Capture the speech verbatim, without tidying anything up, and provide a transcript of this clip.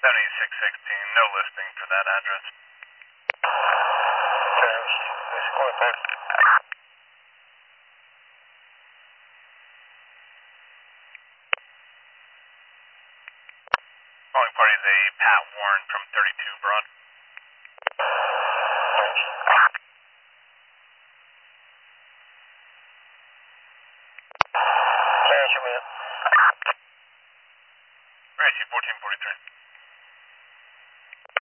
seventy-six sixteen, no listing for that address. James, who's calling for? Calling party is a Pat Warren from thirty-two Broad. James. James, you man. Racy fourteen forty-three.